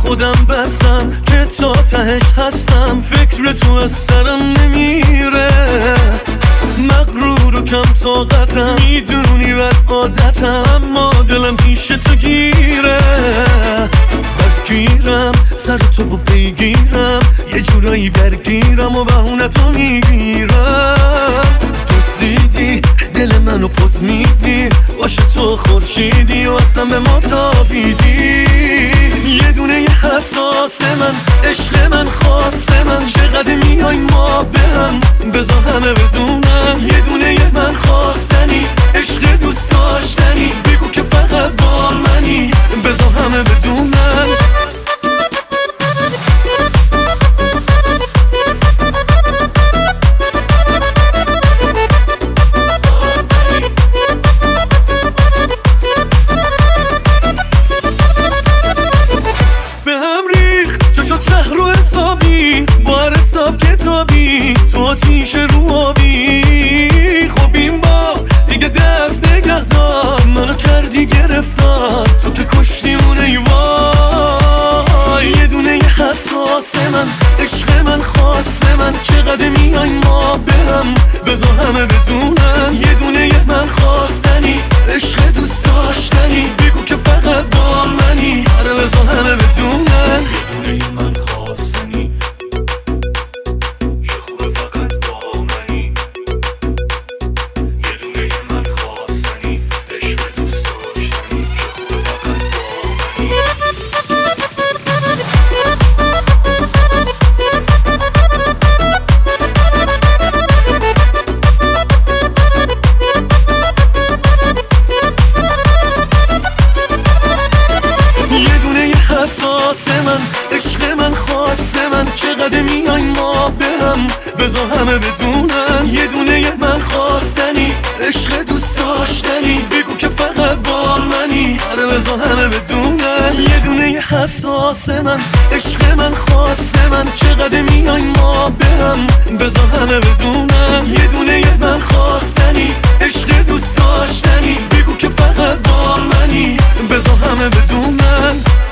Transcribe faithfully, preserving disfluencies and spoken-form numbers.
خودم بستم که تا تهش هستم، فکر تو از سرم نمیره. مغرور و کم طاقتم، میدونی بد عادتم، اما دلم پیش تو گیره. بدگیرم سر تو و پیگیرم، یه جورایی درگیرم و بهونه تو میگیرم. دزدیدی دل منو پز میدی، باشه تو خورشیدی و اصلا به ما تابیدی. یه دونه یه حساس من، عشق من، خواست من، چقدر میای ما به هم، بذار همه بدونم. یه دونه یه من خواستنی، عشق دوست داشتنی، بگو که فقط با منی، بذار همه بدونم. شهر رو حسابی با هر حساب کتابی، تو آتیش رو آبی. خب این بار دیگه دست نگه دار، منو کردی گرفتار، تو که کشتیمون ای وای. یه دونه یه حساس من، عشق من، خواست من، چقدر میای ما برم، بذار همه بدونن. یه دونه یه من خواستنی، عشق دوست داشتنی، بگو که فقط با منی، آره بذار همه بدونن. یه دونه یه من خواستنی، چه خوبه فقط با منی. یه دونه یه من خواستنی، عشق دوست داشتنی، چه خوبه فقط با منی. حساس من، عشق من، خواست من، چقدر میای ما برم، بذار همه بدونن. یه دونه یه من خواستنی، عشق دوست داشتنی، بگو که فقط با منی، آره بذار همه بدونن. یه دونه یه حساس من، عشق من، خواست من، چقدر میای ما برم، بذار همه بدونن. یه دونه یه من خواستنی، عشق دوست داشتنی، بگو که فقط با منی، بذار همه بدونن.